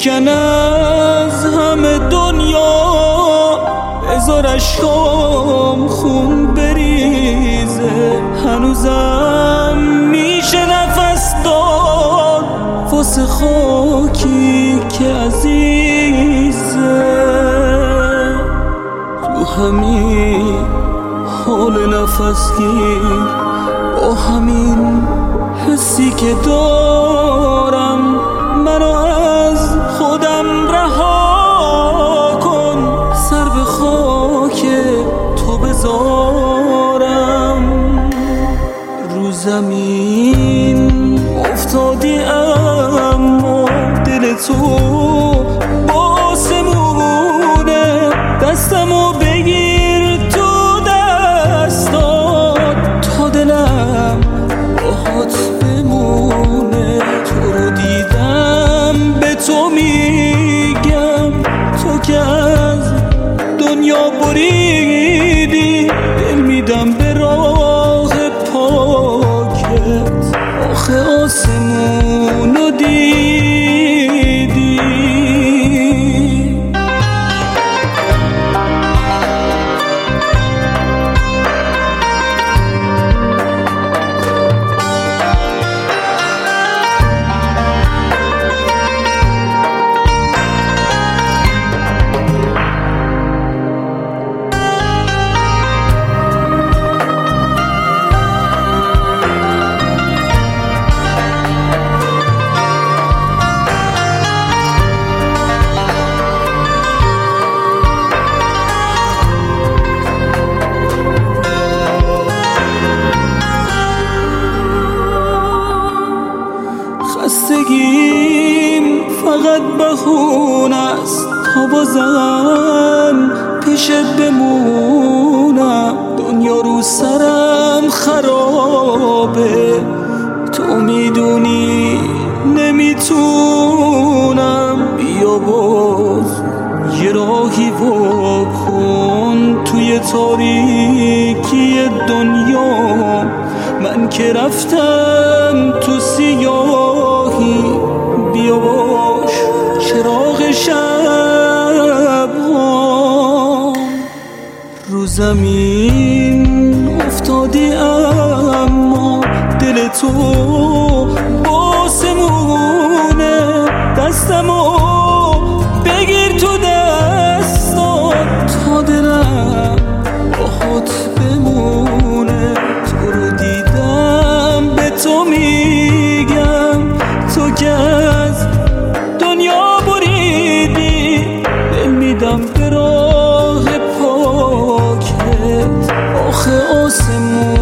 شکن از همه دنیا، بذار اشکام خون بریزه. هنوزم میشه نفس داد واسه خاکی که عزیزه. تو همین حال نفس گیر، با همین حسی که دارم، منو از خودم رها کن. سر به خاک تو بذارم. رو زمین افتادی اما دل تو باسمونه. دستمو بگیر تو دستات تا دلم باهات بمونه. تو رو دیدم به تو میگم، تو که از دنیا بریدی. دل میدم به راه پاکت، آخه آسمونو دیدی. خستگیم فقط بهونه است تا بازم پیشت بمونم. دنیا رو سرم خرابه، تو میدونی نمیتونم. بیا باز یه راهی واکن توی تاریکی دنیا. من که رفتم تو سیاهی، بیا باش چراغ شب ها. رو زمین افتادی اما دل تو باسمونه. دستمو بگیر تو دستات تا دلم باهات بمونه. تو رو دیدم به تو میگم، تو که از دنیا بریدی. دل میدم به راه پاکت، آخه آسمون